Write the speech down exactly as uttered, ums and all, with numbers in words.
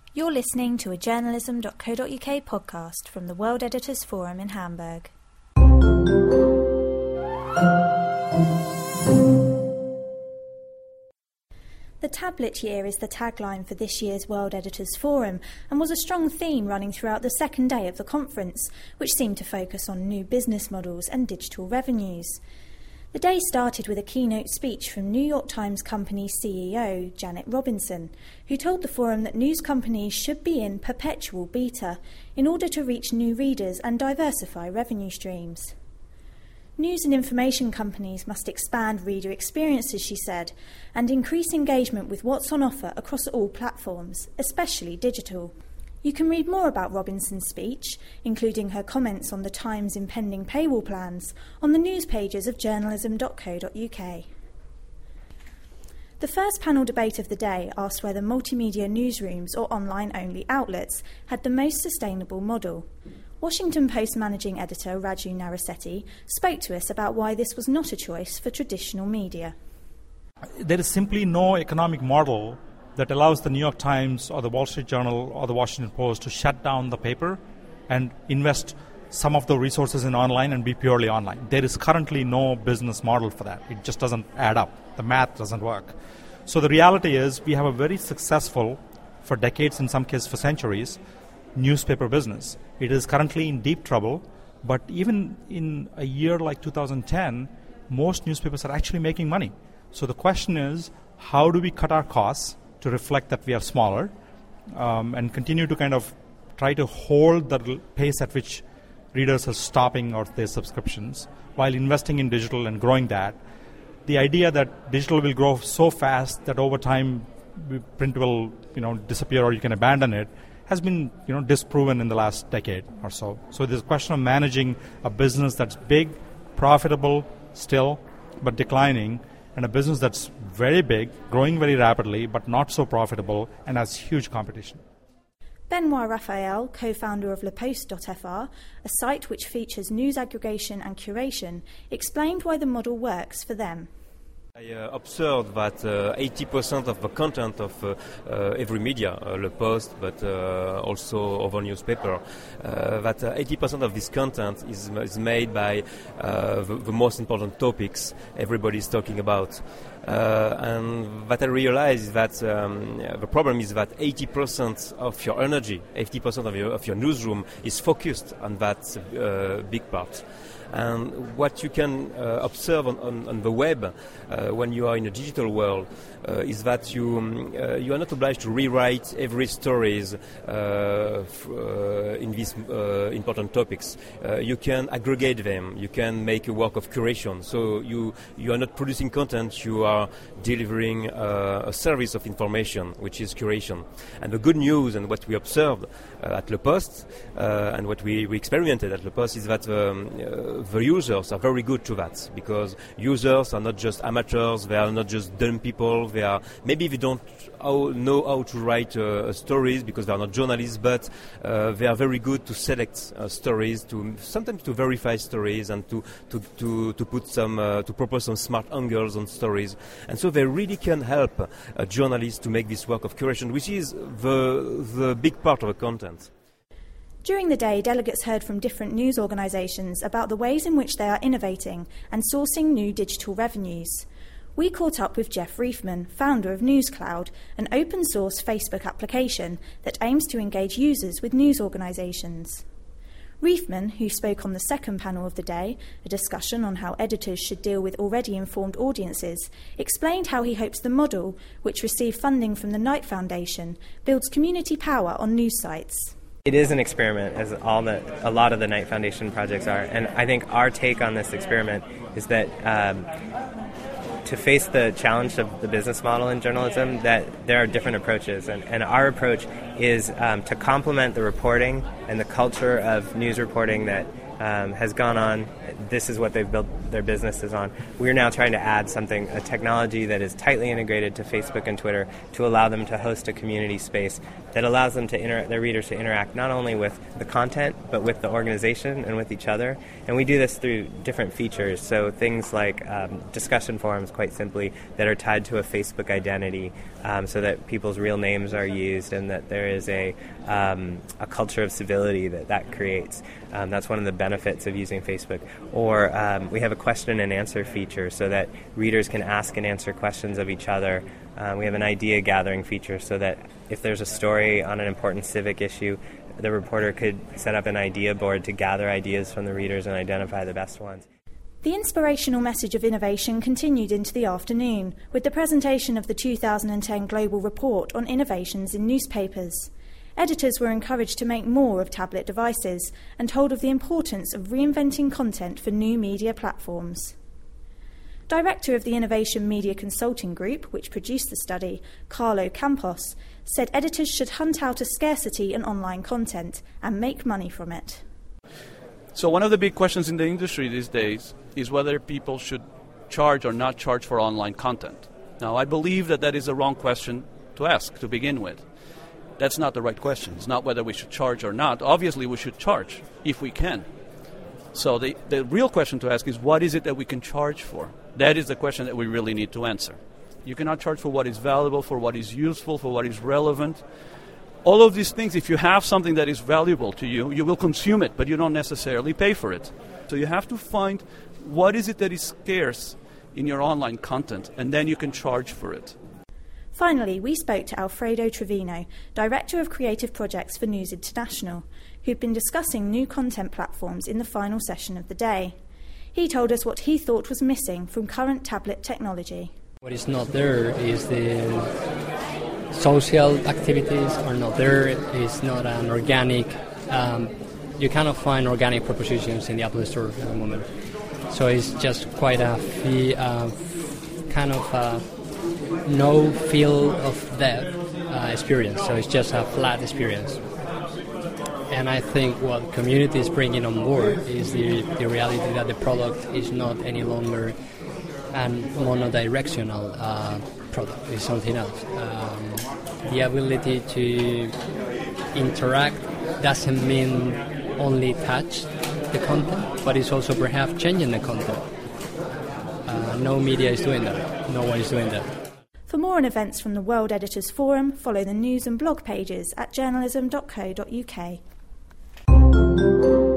You're listening to a journalism dot co dot uk podcast from the World Editors Forum in Hamburg. The tablet year is the tagline for this year's World Editors Forum and was a strong theme running throughout the second day of the conference, which seemed to focus on new business models and digital revenues. The day started with a keynote speech from New York Times Company C E O Janet Robinson, who told the forum that news companies should be in perpetual beta in order to reach new readers and diversify revenue streams. News and information companies must expand reader experiences, she said, and increase engagement with what's on offer across all platforms, especially digital. You can read more about Robinson's speech, including her comments on the Times' impending paywall plans, on the news pages of journalism dot co dot uk. The first panel debate of the day asked whether multimedia newsrooms or online-only outlets had the most sustainable model. Washington Post managing editor Raju Narasetti spoke to us about why this was not a choice for traditional media. There is simply no economic model that allows the New York Times or the Wall Street Journal or the Washington Post to shut down the paper and invest some of the resources in online and be purely online. There is currently no business model for that. It just doesn't add up. The math doesn't work. So the reality is we have a very successful, for decades, in some cases for centuries, newspaper business. It is currently in deep trouble, but even in a year like two thousand ten, most newspapers are actually making money. So the question is, how do we cut our costs to reflect that we are smaller um, and continue to kind of try to hold the pace at which readers are stopping or their subscriptions while investing in digital and growing that. The idea that digital will grow so fast that over time print will, you know, disappear or you can abandon it has been, you know, disproven in the last decade or so. So there's a question of managing a business that's big, profitable still, but declining, and a business that's very big, growing very rapidly, but not so profitable and has huge competition. Benoit Raphael, co-founder of Le Post dot f r, a site which features news aggregation and curation, explained why the model works for them. I uh, observed that uh, eighty percent of the content of uh, uh, every media, uh, Le Post, but uh, also other newspaper, uh, that uh, eighty percent of this content is, is made by uh, the, the most important topics everybody is talking about. Uh, and what I realized is that um, the problem is that eighty percent of your energy, eighty percent of your, of your newsroom is focused on that uh, big part. And what you can uh, observe on, on, on the web uh, when you are in a digital world uh, is that you um, uh, you are not obliged to rewrite every stories uh, f- uh, in these uh, important topics. Uh, you can aggregate them. You can make a work of curation. So you you are not producing content. You are delivering uh, a service of information, which is curation. And the good news and what we observed uh, at Le Post uh, and what we, we experienced at Le Post is that um, uh, the users are very good to that, because users are not just amateurs, they are not just dumb people, they are maybe they don't how, know how to write uh, stories because they are not journalists, but uh, they are very good to select uh, stories, to sometimes to verify stories and to to to, to put some uh, to propose some smart angles on stories, and so they really can help uh, journalists to make this work of curation, which is the the big part of the content. During the day, delegates heard from different news organisations about the ways in which they are innovating and sourcing new digital revenues. We caught up with Jeff Reifman, founder of NewsCloud, an open-source Facebook application that aims to engage users with news organisations. Reifman, who spoke on the second panel of the day, a discussion on how editors should deal with already informed audiences, explained how he hopes the model, which received funding from the Knight Foundation, builds community power on news sites. It is an experiment, as all the a lot of the Knight Foundation projects are, and I think our take on this experiment is that um, to face the challenge of the business model in journalism, that there are different approaches, and, and our approach is um, to complement the reporting and the culture of news reporting that um, has gone on. This is what they've built their businesses on. We're now trying to add something, a technology that is tightly integrated to Facebook and Twitter to allow them to host a community space that allows them to inter- their readers to interact not only with the content but with the organization and with each other. And we do this through different features, so things like um, discussion forums, quite simply, that are tied to a Facebook identity, um, so that people's real names are used and that there is a um, a culture of civility that that creates. Um, that's one of the benefits of using Facebook. Or um, we have a question and answer feature so that readers can ask and answer questions of each other. Uh, we have an idea gathering feature so that if there's a story on an important civic issue, the reporter could set up an idea board to gather ideas from the readers and identify the best ones. The inspirational message of innovation continued into the afternoon with the presentation of the two thousand ten Global Report on Innovations in Newspapers. Editors were encouraged to make more of tablet devices and told of the importance of reinventing content for new media platforms. Director of the Innovation Media Consulting Group, which produced the study, Carlo Campos, said editors should hunt out a scarcity in online content and make money from it. So one of the big questions in the industry these days is whether people should charge or not charge for online content. Now, I believe that that is the wrong question to ask to begin with. That's not the right question. It's not whether we should charge or not. Obviously, we should charge if we can. So the, the real question to ask is, what is it that we can charge for? That is the question that we really need to answer. You cannot charge for what is valuable, for what is useful, for what is relevant. All of these things, if you have something that is valuable to you, you will consume it, but you don't necessarily pay for it. So you have to find what is it that is scarce in your online content, and then you can charge for it. Finally, we spoke to Alfredo Trevino, Director of Creative Projects for News International, who'd been discussing new content platforms in the final session of the day. He told us what he thought was missing from current tablet technology. What is not there is the social activities are not there. It's not an organic. Um, you cannot find organic propositions in the Apple Store at the moment. So it's just quite a fee, uh, kind of a no feel of depth uh, experience. So it's just a flat experience. And I think what community is bringing on board is the, the reality that the product is not any longer a monodirectional uh, product. It's something else. Um, the ability to interact doesn't mean only touch the content, but it's also perhaps changing the content. Uh, no media is doing that. No one is doing that. For more on events from the World Editors Forum, follow the news and blog pages at journalism dot co dot uk.